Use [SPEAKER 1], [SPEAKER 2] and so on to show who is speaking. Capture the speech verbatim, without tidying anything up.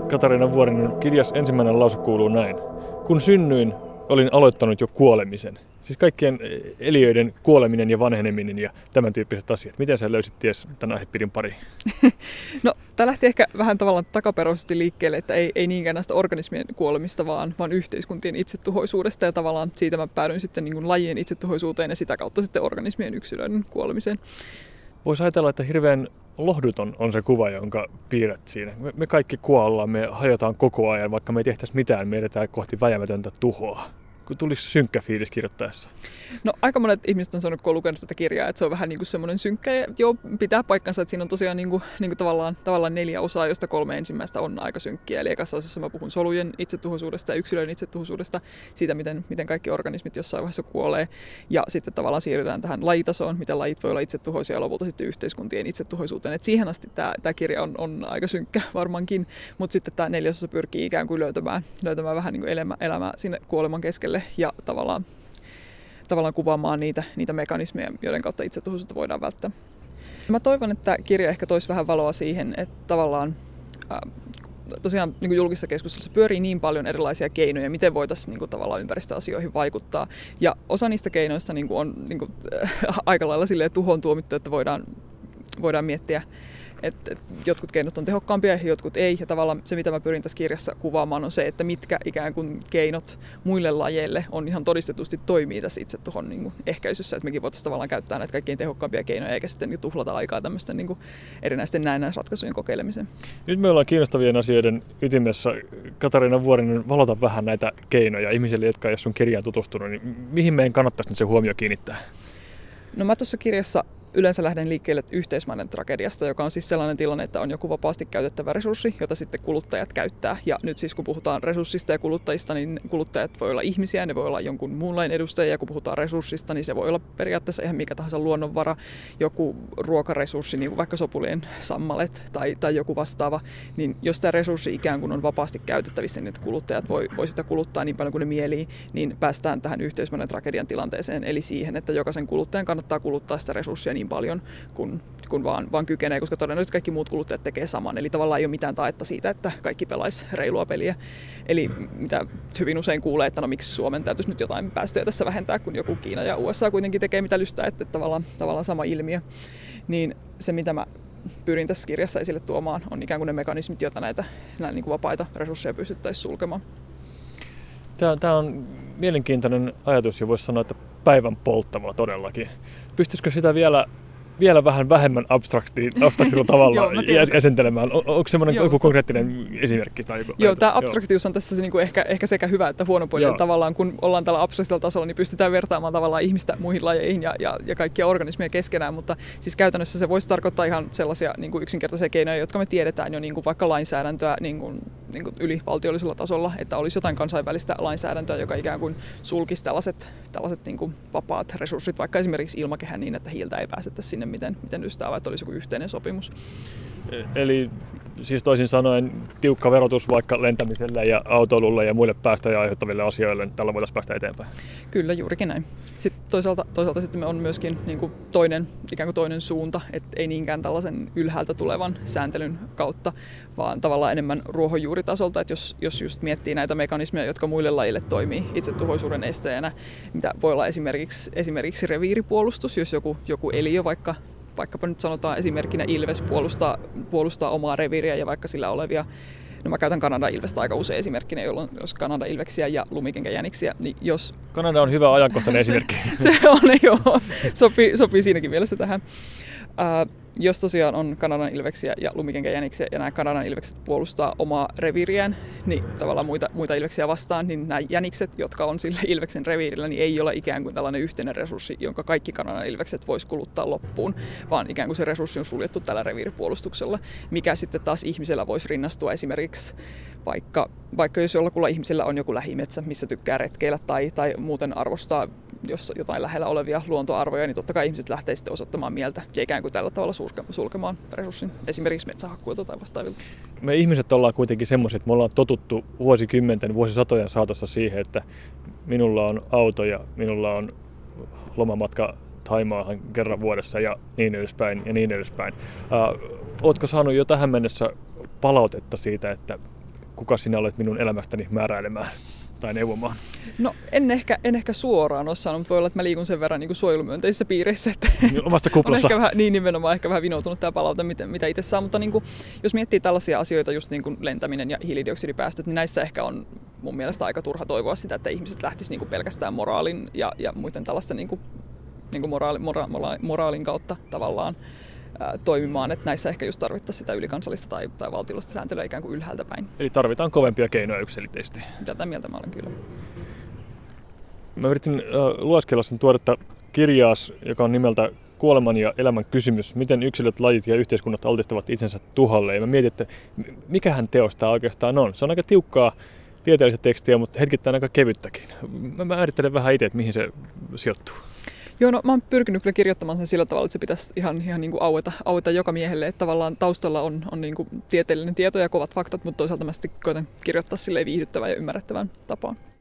[SPEAKER 1] Katariina Vuorinen, kirjas ensimmäinen lause kuuluu näin. Kun synnyin, olin aloittanut jo kuolemisen. Siis kaikkien eliöiden kuoleminen ja vanheneminen ja tämän tyyppiset asiat. Miten sä löysit ties tämän aihepiirin pariin?
[SPEAKER 2] No, tämä lähti ehkä vähän tavallaan takaperoisesti liikkeelle, että ei, ei niinkään näistä organismien kuolemista, vaan, vaan yhteiskuntien itsetuhoisuudesta. Ja tavallaan siitä mä päädyin sitten niin kuin lajien itsetuhoisuuteen ja sitä kautta sitten organismien yksilöiden kuolemiseen.
[SPEAKER 1] Voisi ajatella, että hirveän lohduton on se kuva, jonka piirrät siinä. Me, me kaikki kuollaan, me hajotaan koko ajan, vaikka me ei tehtäisi mitään, me edetään kohti väjämätöntä tuhoa. Kun tulisi synkkä fiilis kirjoittaessa?
[SPEAKER 2] No aika monet ihmiset on sanonut, kun on lukenut tätä kirjaa, että se on vähän niin kuin semmoinen synkkä. Ja joo, pitää paikkansa, että siinä on tosiaan niin kuin, niin kuin tavallaan, tavallaan neljä osaa, josta kolme ensimmäistä on aika synkkiä. Eli ekassa osassa mä puhun solujen itsetuhoisuudesta ja yksilöiden itsetuhoisuudesta, siitä miten, miten kaikki organismit jossain vaiheessa kuolee. Ja sitten tavallaan siirrytään tähän lajitasoon, miten lajit voi olla itsetuhoisia ja lopulta sitten yhteiskuntien itsetuhoisuuteen. Et siihen asti tämä, tämä kirja on, on aika synkkä varmaankin, mutta sitten tämä neljäsosa pyrkii ikään kuin löytämään, löytämään vähän niin kuin elämä, elämää sinne kuoleman keskelle. Ja tavallaan, tavallaan kuvaamaan niitä, niitä mekanismeja, joiden kautta itsetuhoisuutta voidaan välttää. Mä toivon, että kirja ehkä toisi vähän valoa siihen, että tavallaan ää, tosiaan niin kuin julkisessa keskustelussa pyörii niin paljon erilaisia keinoja, miten voitaisiin niin kuin, tavallaan ympäristöasioihin vaikuttaa. Ja osa niistä keinoista niin kuin on niin kuin, äh, aika lailla silleen tuhoon tuomittu, että voidaan, voidaan miettiä, että jotkut keinot on tehokkaampia ja jotkut ei. Ja tavallaan se, mitä mä pyrin tässä kirjassa kuvaamaan, on se, että mitkä ikään kuin keinot muille lajeille on ihan todistetusti toimii tässä itse tuohon niin kuin ehkäisyssä. Että mekin voitaisiin tavallaan käyttää näitä kaikkein tehokkaampia keinoja, eikä sitten niin tuhlata aikaa tämmöisten niin kuin erinäisten näennäisratkaisujen kokeilemiseen. Nyt
[SPEAKER 1] me ollaan kiinnostavien asioiden ytimessä. Katariina Vuorinen, valota vähän näitä keinoja ihmisille, jotka ei ole sun kirjaan tutustunut. Niin mihin meidän kannattaisi se huomio kiinnittää?
[SPEAKER 2] No mä tuossa kirjassa yleensä lähden liikkeelle yhteismaiden tragediasta, joka on siis sellainen tilanne, että on joku vapaasti käytettävä resurssi, jota sitten kuluttajat käyttää. Ja nyt siis kun puhutaan resurssista ja kuluttajista, niin kuluttajat voi olla ihmisiä, ne voi olla jonkun muunlainen edustaja. Ja kun puhutaan resurssista, niin se voi olla periaatteessa ihan mikä tahansa luonnonvara, joku ruokaresurssi, niin kuin vaikka sopulien sammalet tai, tai joku vastaava. Niin jos tämä resurssi ikään kuin on vapaasti käytettävissä, niin että kuluttajat voi, voi sitä kuluttaa niin paljon kuin ne mielii, niin päästään tähän yhteismaiden tragedian tilanteeseen. Eli siihen, että jokaisen kuluttajan kannattaa kuluttaa sitä resurssia niin paljon kuin, kuin vaan, vaan kykenee, koska todennäköisesti kaikki muut kuluttajat tekee saman. Eli tavallaan ei ole mitään taetta siitä, että kaikki pelaisi reilua peliä. Eli mitä hyvin usein kuulee, että no miksi Suomen täytyisi nyt jotain päästöjä tässä vähentää, kun joku Kiina ja U S A kuitenkin tekee mitä lystää, että tavallaan, tavallaan sama ilmiö. Niin se, mitä mä pyrin tässä kirjassa esille tuomaan, on ikään kuin ne mekanismit, joita näitä, näitä niin kuin vapaita resursseja pystyttäisiin sulkemaan.
[SPEAKER 1] Tämä, tämä on mielenkiintoinen ajatus ja voisi sanoa, että päivän polttava todellakin. Pystyisikö sitä vielä, vielä vähän vähemmän abstraktilla tavalla jäsentelemään? On, onko semmoinen Joo. joku konkreettinen esimerkki? Tai joku
[SPEAKER 2] Joo, tämä abstraktius on tässä se, niin kuin ehkä, ehkä sekä hyvä että huono puoli. Tavallaan kun ollaan tällä abstraktilla tasolla, niin pystytään vertaamaan tavallaan ihmistä muihin lajeihin ja, ja, ja kaikkia organismeja keskenään, mutta siis käytännössä se voisi tarkoittaa ihan sellaisia niin kuin yksinkertaisia keinoja, jotka me tiedetään jo niin kuin vaikka lainsäädäntöä niin kuin, niin kuin ylivaltiollisella tasolla, että olisi jotain kansainvälistä lainsäädäntöä, joka ikään kuin sulkisi tällaiset, tällaiset niin kuin vapaat resurssit, vaikka esimerkiksi ilmakehän niin, että hiiltä ei päästettäisi sinne miten, miten ystää, että olisi joku yhteinen sopimus.
[SPEAKER 1] Eli siis toisin sanoen tiukka verotus vaikka lentämiselle ja autoilulle ja muille päästöjä aiheuttaville asioille, niin tällä voitaisiin päästä eteenpäin.
[SPEAKER 2] Kyllä, juurikin näin. Sitten toisaalta, toisaalta sitten on myöskin niin kuin toinen, ikään kuin toinen suunta, että ei niinkään tällaisen ylhäältä tulevan sääntelyn kautta, vaan tavallaan enemmän ruohonjuuritasolta, että jos, jos just miettii näitä mekanismeja, jotka muille lajille toimii itsetuhoisuuden esteenä, mitä voi olla esimerkiksi, esimerkiksi reviiripuolustus, jos joku, joku eliö vaikka Vaikkapa nyt sanotaan esimerkkinä ilves puolustaa, puolustaa omaa reviiriä ja vaikka sillä olevia, no mä käytän Kanadan ilvestä aika usein esimerkkinä, jolloin jos Kanadan ilveksiä ja lumikenkäjäniksiä, niin jos...
[SPEAKER 1] Kanada on hyvä ajankohtainen esimerkki.
[SPEAKER 2] Se on, joo, sopii, sopii siinäkin mielessä tähän. Uh, jos tosiaan on Kanadan ilveksiä ja lumikenkäjäniksiä ja nämä Kanadan ilvekset puolustaa omaa reviiriään, niin tavallaan muita, muita ilveksiä vastaan, niin nämä jänikset, jotka on sillä ilveksen reviirillä, niin ei ole ikään kuin tällainen yhteinen resurssi, jonka kaikki Kanadan ilvekset vois kuluttaa loppuun, vaan ikään kuin se resurssi on suljettu tällä reviiripuolustuksella, mikä sitten taas ihmisellä voisi rinnastua esimerkiksi vaikka, vaikka jos jollakulla ihmisellä on joku lähimetsä, missä tykkää retkeillä tai, tai muuten arvostaa jos jotain lähellä olevia luontoarvoja, niin totta kai ihmiset lähtee sitten osoittamaan mieltä ja ikään kuin tällä tavalla sulkemaan resurssin, esimerkiksi metsähakkuilta tai vastaavilta.
[SPEAKER 1] Me ihmiset ollaan kuitenkin semmoiset, että me ollaan totuttu vuosikymmenten, vuosisatojen saatossa siihen, että minulla on auto ja minulla on lomamatka Thaimaahan kerran vuodessa ja niin edespäin ja niin edespäin. Uh, ootko saanut jo tähän mennessä palautetta siitä, että kuka sinä olet minun elämästäni määräilemään tai neuvomaan?
[SPEAKER 2] No en ehkä, en ehkä suoraan ole sanonut, mutta voi olla, että mä liikun sen verran niin kuin suojelumyönteisissä piireissä, että
[SPEAKER 1] omassa kuplassa.
[SPEAKER 2] on ehkä vähän, niin nimenomaan ehkä vähän vinoutunut tämä palaute, mitä, mitä itse saa, mutta niin kuin, jos miettii tällaisia asioita, just niin kuin lentäminen ja hiilidioksidipäästöt, niin näissä ehkä on mun mielestä aika turha toivoa sitä, että ihmiset lähtisivät niin kuin pelkästään moraalin ja, ja muiden tällaisten niin kuin, niin kuin moraali, mora, mora, moraalin kautta tavallaan ää, toimimaan, että näissä ehkä just tarvittaisiin sitä ylikansallista tai, tai valtiollista sääntelyä ikään kuin ylhäältä päin.
[SPEAKER 1] Eli tarvitaan kovempia keinoja yksilitteisesti.
[SPEAKER 2] Tätä mieltä mä olen kyllä.
[SPEAKER 1] Mä yritin äh, lueskella sen tuoretta kirjaas, joka on nimeltä Kuoleman ja elämän kysymys. Miten yksilöt, lajit ja yhteiskunnat altistavat itsensä tuholle. Ja mä mietin, että mikähän teos tämä oikeastaan on. Se on aika tiukkaa tieteellistä tekstiä, mutta hetkittäin aika kevyttäkin. Mä määrittelen vähän itse, että mihin se sijoittuu.
[SPEAKER 2] Joo, no mä oon pyrkinyt kyllä kirjoittamaan sen sillä tavalla, että se pitäisi ihan, ihan niin kuin aueta, aueta joka miehelle, että tavallaan taustalla on, on niin kuin tieteellinen tieto ja kovat faktat, mutta toisaalta mä sitten koitan kirjoittaa silleen viihdyttävän ja ymmärrettävän tapaan.